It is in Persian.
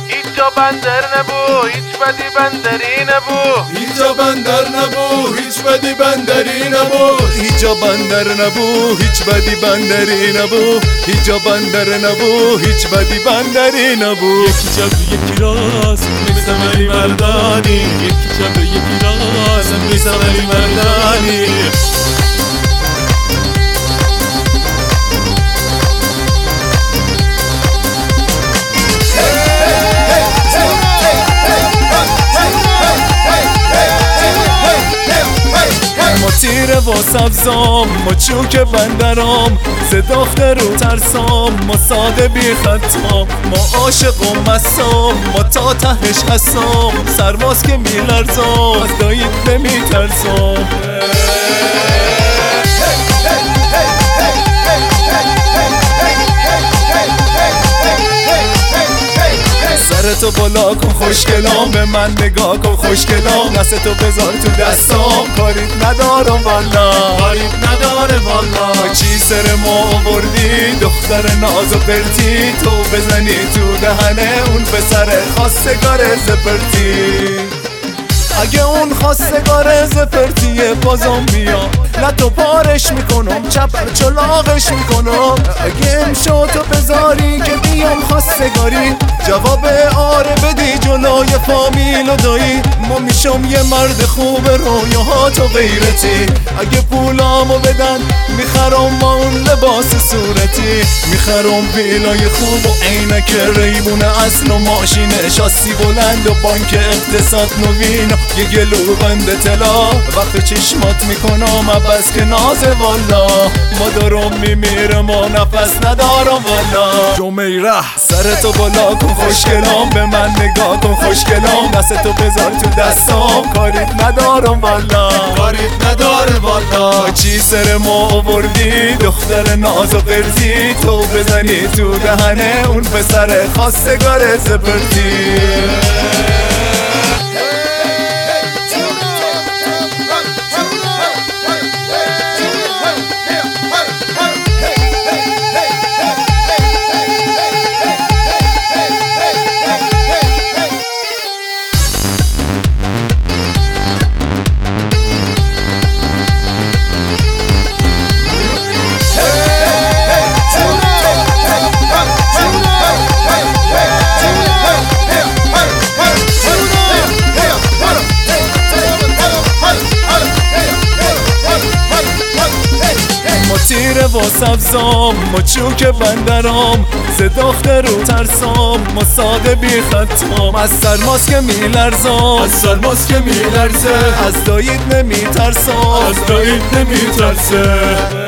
اینجا بندر نبو هیچ بدی بندری نبو اینجا بندر نبو هیچ بدی بندری نبو اینجا بندر نبو هیچ بدی بندری نبو اینجا بندر نبو هیچ بدی بندری نبو یکی جب یکی راست میزم علی مردانی یکی جب یکی راست میزم علی مردانی ما تیره و سبزام ما چوک بندرام زداخته رو ترسام ما ساده بی خطام ما عاشق و مسام ما تا تهش هستم سرباز که میلرزام از دایید نمیترسام سرتو بالا کن خوشگلام به من نگاه کن خوشگلام دستتو بذار تو دستام کاریت ندارم والا کاریت نداره والا چی سر ما آوردی دختر ناز و پرتی تو بزنی تو دهنه اون پسر خواستگار زپرتی اگه اون خواستگار زپرتیه بازم بیا لطو پارش میکنم چپر چلاغش میکنم اگه امشو تو بذاری که بیام خواستگاری جواب آره بدی جلوی فامیل و دایی ما میشم یه مرد خوب رویاهات و غیرتی اگه پولامو بدن میخرم با اون لباس صورتی میخرم ویلای خوب و عینک ریمون اصل و ماشین شاسی بلند و بانک اقتصاد نوین یه گلو بند طلا وقت چشمات میکنم بس که ناز والا ما دارم میمیرم و نفس ندارم والا جمیره سرتو بالا کن خوشگلام به من نگاه کن خوشگلام دستتو بذار تو دستام کاریت ندارم والا کاریت نداره والا چی سر ما آوردی دختر ناز و قرزی تو بزنی تو دهنه اون پسر خواستگار زپرتی تیره و سبزام ما چوک بندرام زداخته رو ترسام ما ساده بی خطام از سرماز که میلرزام از سرماز که میلرزه از دایید نمیترسام از دایید نمیترسه